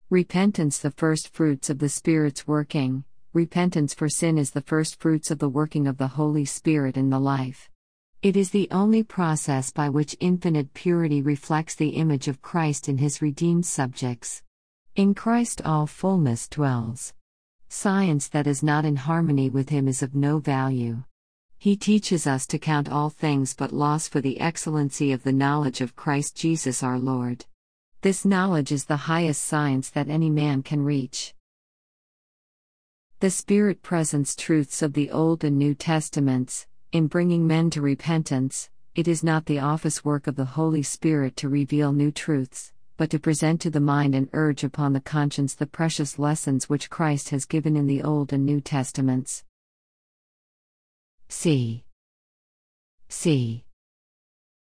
Repentance, the first fruits of the Spirit's working. Repentance for sin is the first fruits of the working of the Holy Spirit in the life. It is the only process by which infinite purity reflects the image of Christ in his redeemed subjects. In Christ all fullness dwells. Science that is not in harmony with him is of no value. He teaches us to count all things but loss for the excellency of the knowledge of Christ Jesus our Lord. This knowledge is the highest science that any man can reach. The Spirit presents truths of the Old and New Testaments. In bringing men to repentance, it is not the office work of the Holy Spirit to reveal new truths, but to present to the mind and urge upon the conscience the precious lessons which Christ has given in the Old and New Testaments. C.